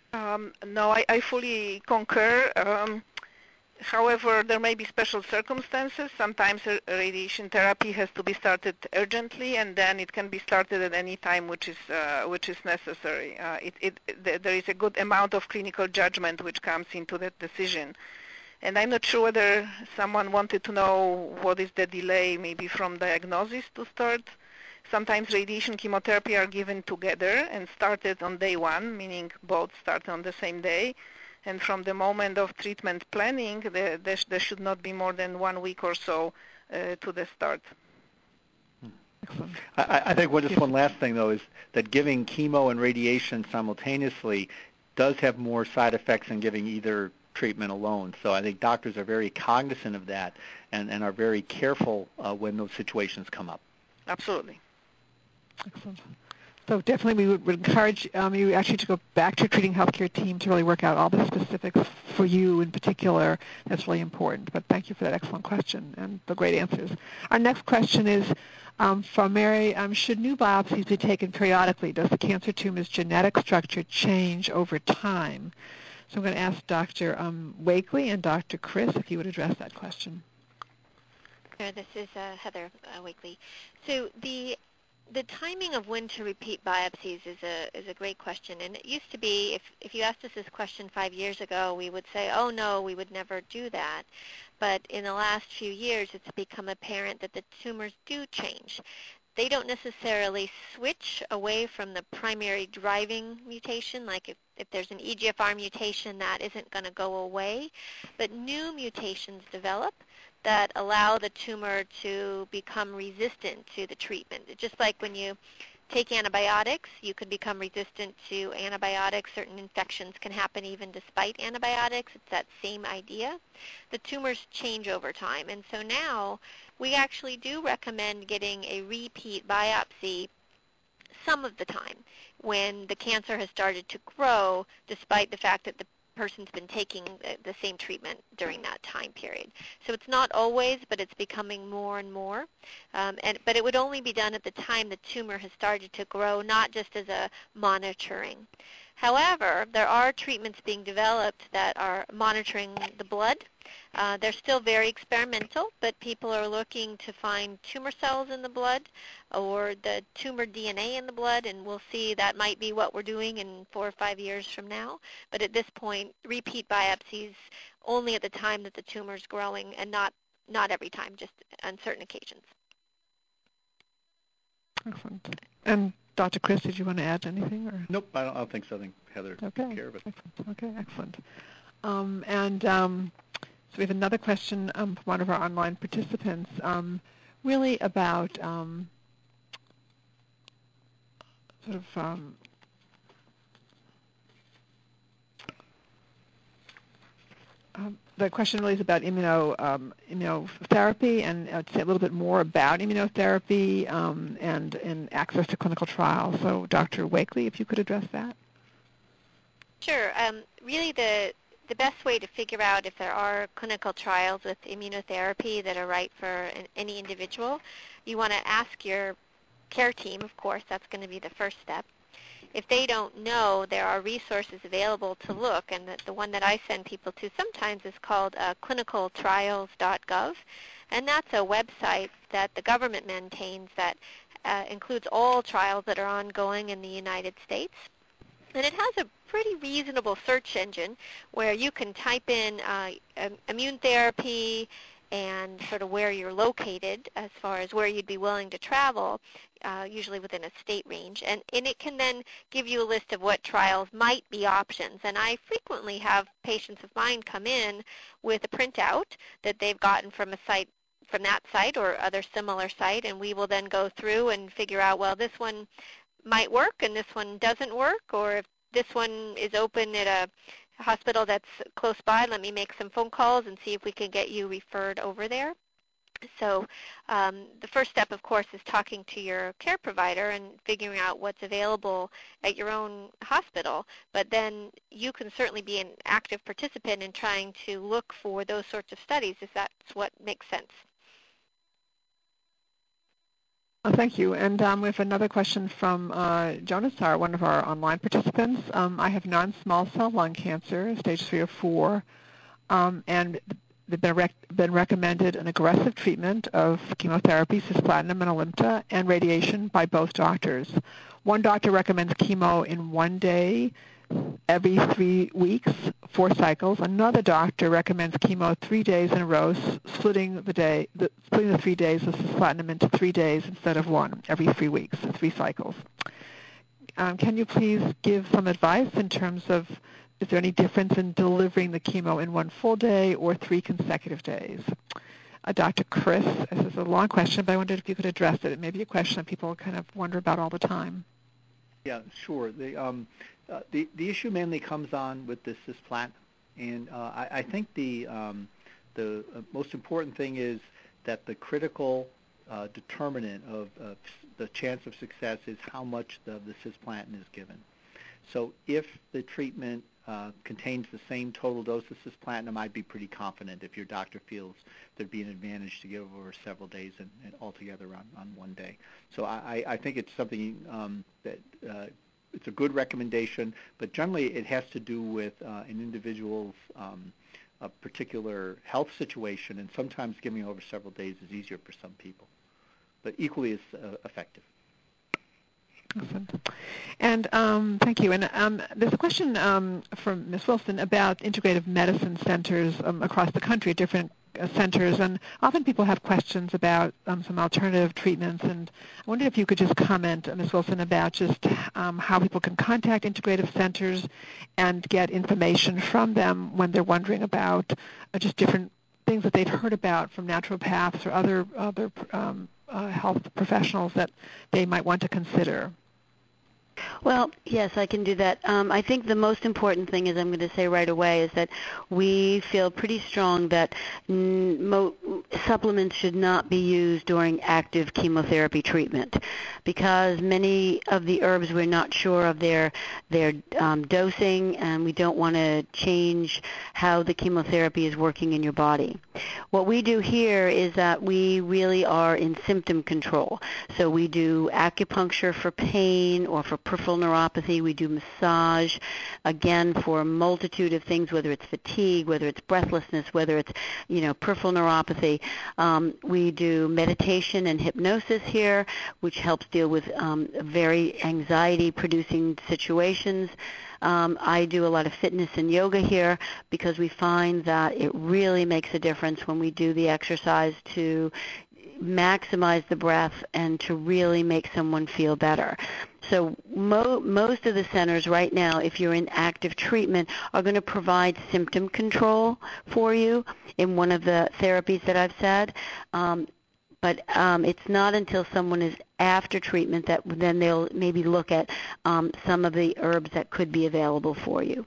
No, I fully concur. However, there may be special circumstances. Sometimes radiation therapy has to be started urgently, and then it can be started at any time which is necessary. There is a good amount of clinical judgment which comes into that decision. And I'm not sure whether someone wanted to know what is the delay maybe from diagnosis to start. Sometimes radiation chemotherapy are given together and started on day 1, meaning both start on the same day. And from the moment of treatment planning, there should not be more than 1 week or so to the start. Excellent. I think just one last thing, though, is that giving chemo and radiation simultaneously does have more side effects than giving either treatment alone. So I think doctors are very cognizant of that and are very careful when those situations come up. Absolutely. Excellent. So definitely we would encourage you actually to go back to your treating healthcare team to really work out all the specifics for you in particular. That's really important. But thank you for that excellent question and the great answers. Our next question is from Mary. Should new biopsies be taken periodically? Does the cancer tumor's genetic structure change over time? So I'm going to ask Dr. Wakely and Dr. Chris if you would address that question. Sure, this is Heather Wakely. So the timing of when to repeat biopsies is a great question, and it used to be if you asked us this question 5 years ago, we would say, oh no, we would never do that. But in the last few years, it's become apparent that the tumors do change. They don't necessarily switch away from the primary driving mutation, like if there's an EGFR mutation, that isn't going to go away, but new mutations develop that allow the tumor to become resistant to the treatment. Just like when you take antibiotics, you could become resistant to antibiotics. Certain infections can happen even despite antibiotics. It's that same idea. The tumors change over time. And so now we actually do recommend getting a repeat biopsy some of the time when the cancer has started to grow, despite the fact that person's been taking the same treatment during that time period. So it's not always, but it's becoming more and more. But it would only be done at the time the tumor has started to grow, not just as a monitoring. However, there are treatments being developed that are monitoring the blood. They're still very experimental, but people are looking to find tumor cells in the blood or the tumor DNA in the blood, and we'll see that might be what we're doing in 4 or 5 years from now. But at this point, repeat biopsies only at the time that the tumor is growing, and not every time, just on certain occasions. Excellent. And Dr. Chris, did you want to add anything? Or? Nope, I don't think so. I think Heather took care of it. Excellent. Okay, excellent. So we have another question from one of our online participants, really about the question really is about immunotherapy, and say a little bit more about immunotherapy and access to clinical trials. So Dr. Wakely, if you could address that. Sure. Really the best way to figure out if there are clinical trials with immunotherapy that are right for any individual, you want to ask your care team, of course. That's going to be the first step. If they don't know, there are resources available to look, and the one that I send people to sometimes is called clinicaltrials.gov, and that's a website that the government maintains that includes all trials that are ongoing in the United States. And it has a pretty reasonable search engine where you can type in immune therapy and sort of where you're located as far as where you'd be willing to travel, usually within a state range. And it can then give you a list of what trials might be options. And I frequently have patients of mine come in with a printout that they've gotten from a site, from that site or other similar site, and we will then go through and figure out, well, this one might work and this one doesn't work, or if this one is open at a hospital that's close by, let me make some phone calls and see if we can get you referred over there. So the first step, of course, is talking to your care provider and figuring out what's available at your own hospital. But then you can certainly be an active participant in trying to look for those sorts of studies if that's what makes sense. Thank you. And we have another question from Jonas, one of our online participants. I have non-small cell lung cancer, stage 3 or 4, and they've been recommended an aggressive treatment of chemotherapy, cisplatin and Alimta, and radiation by both doctors. One doctor recommends chemo in 1 day every 3 weeks, 4 cycles. Another doctor recommends chemo 3 days in a row, splitting the 3 days of cisplatin into 3 days instead of 1 every 3 weeks, 3 cycles. Can you please give some advice in terms of, is there any difference in delivering the chemo in 1 full day or 3 consecutive days? Dr. Chris, this is a long question, but I wondered if you could address it. It may be a question that people kind of wonder about all the time. Yeah, sure. The issue mainly comes on with the cisplatin, and I think the most important thing is that the critical determinant of the chance of success is how much of the cisplatin is given. So if the treatment contains the same total dose of cisplatin, I'd be pretty confident if your doctor feels there'd be an advantage to give over several days and altogether on 1 day. So I think it's something that it's a good recommendation, but generally it has to do with an individual's a particular health situation, and sometimes giving over several days is easier for some people, but equally as effective. Excellent. And thank you. And there's a question from Ms. Wilson about integrative medicine centers across the country, different centers, and often people have questions about some alternative treatments, and I wonder if you could just comment, Ms. Wilson, about just how people can contact integrative centers and get information from them when they're wondering about just different things that they've heard about from naturopaths or other health professionals that they might want to consider. Well, yes, I can do that. I think the most important thing is I'm going to say right away is that we feel pretty strong that supplements should not be used during active chemotherapy treatment because many of the herbs we're not sure of their dosing, and we don't want to change how the chemotherapy is working in your body. What we do here is that we really are in symptom control. So we do acupuncture for pain or for peripheral neuropathy. We do massage, again, for a multitude of things, whether it's fatigue, whether it's breathlessness, whether it's, peripheral neuropathy. We do meditation and hypnosis here, which helps deal with very anxiety-producing situations. I do a lot of fitness and yoga here because we find that it really makes a difference when we do the exercise to maximize the breath and to really make someone feel better. So most of the centers right now, if you're in active treatment, are going to provide symptom control for you in one of the therapies that I've said. But it's not until someone is after treatment that then they'll maybe look at some of the herbs that could be available for you.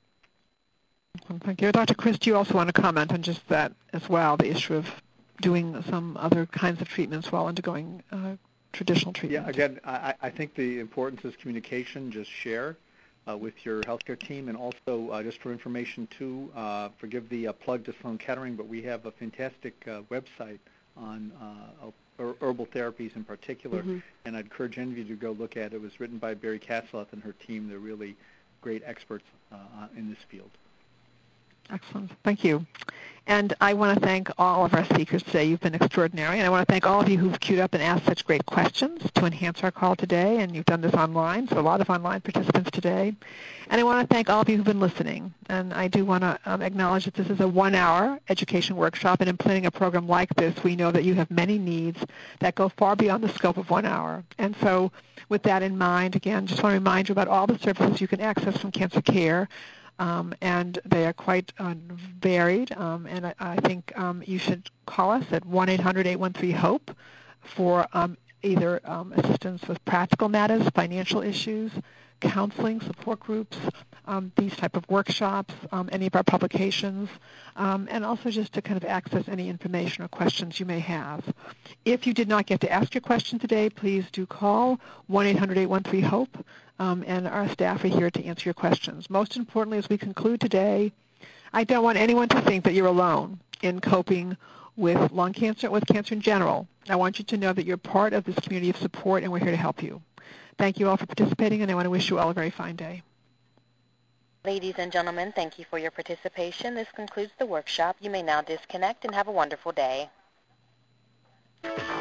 Thank you. Dr. Chris, do you also want to comment on just that as well, the issue of doing some other kinds of treatments while undergoing traditional treatment? Yeah, again, I think the importance is communication. Just share with your healthcare team, and also just for information too, forgive the plug to Sloan Kettering, but we have a fantastic website on herbal therapies in particular, and I'd encourage any of you to go look at it. It was written by Barry Katzloff and her team. They're really great experts in this field. Excellent. Thank you. And I want to thank all of our speakers today. You've been extraordinary. And I want to thank all of you who've queued up and asked such great questions to enhance our call today. And you've done this online, so a lot of online participants today. And I want to thank all of you who've been listening. And I do want to acknowledge that this is a 1-hour education workshop. And in planning a program like this, we know that you have many needs that go far beyond the scope of 1 hour. And so with that in mind, again, just want to remind you about all the services you can access from Cancer Care. And they are quite varied, and I think you should call us at 1-800-813-HOPE for either assistance with practical matters, financial issues, counseling, support groups, these type of workshops, any of our publications, and also just to kind of access any information or questions you may have. If you did not get to ask your question today, please do call 1-800-813-HOPE. And our staff are here to answer your questions. Most importantly, as we conclude today, I don't want anyone to think that you're alone in coping with lung cancer, with cancer in general. I want you to know that you're part of this community of support, and we're here to help you. Thank you all for participating, and I want to wish you all a very fine day. Ladies and gentlemen, thank you for your participation. This concludes the workshop. You may now disconnect and have a wonderful day.